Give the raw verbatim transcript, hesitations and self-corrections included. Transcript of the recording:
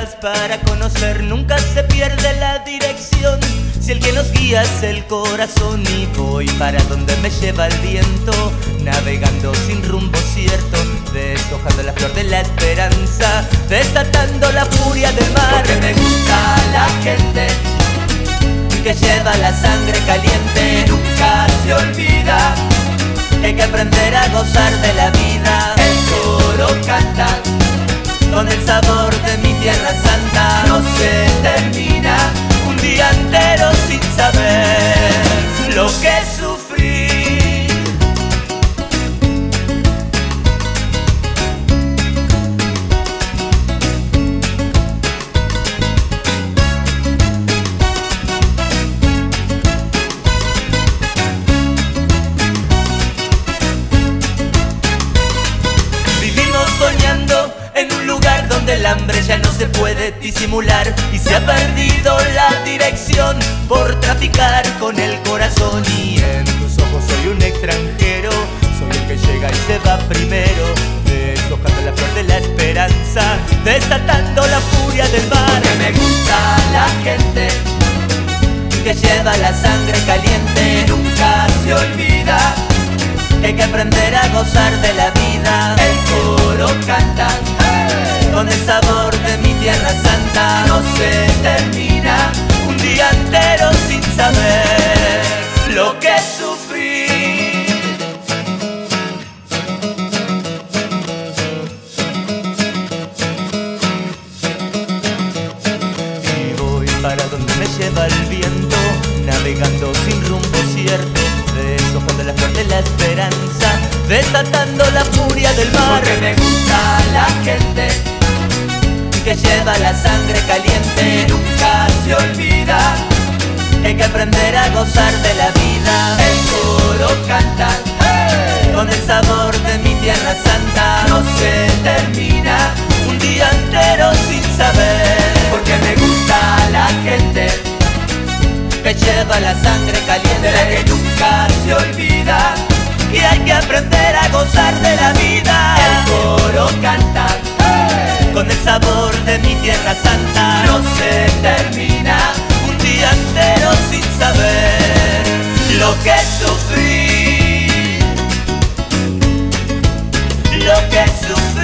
senderas para conocer, nunca se pierde la dirección. Si el que nos guía es el corazón, y voy para donde me lleva el viento, navegando sin rumbo cierto, deshojando la flor de la esperanza, desatando la furia del mar. Porque me gusta la gente que lleva la sangre caliente y nunca se olvida que hay que aprender a gozar de la vida. El coro canta con el sabor de mi tierra santa. No se termina un día entero sin saber lo que sufrí. Soñando en un lugar donde el hambre ya no se puede disimular y se ha perdido la dirección por traficar con el corazón. Y en tus ojos soy un extranjero, soy el que llega y se va primero, deshojando la flor de la esperanza, desatando la furia del mar. Porque me gusta la gente que lleva la sangre caliente y nunca se olvida que hay que aprender a gozar de la vida. El coro canta hey, con el sabor de mi tierra santa. No se termina un día entero sin saber lo que sufrí. Y voy para donde me lleva el viento, navegando sin rumbo cierto, deshojando la flor de la esperanza, desatando la furia del mar. Porque me gusta la gente que lleva la sangre caliente y nunca se olvida que hay que aprender a gozar de la vida. El coro canta hey, con el sabor de mi tierra santa. No se termina un día entero sin saber. Porque me gusta la gente que lleva la sangre caliente, de la que nunca se olvida y hay que aprender a gozar de la vida. El coro canta hey, con el sabor de mi tierra santa. No se termina un día entero sin saber lo que sufrí, lo que sufrí.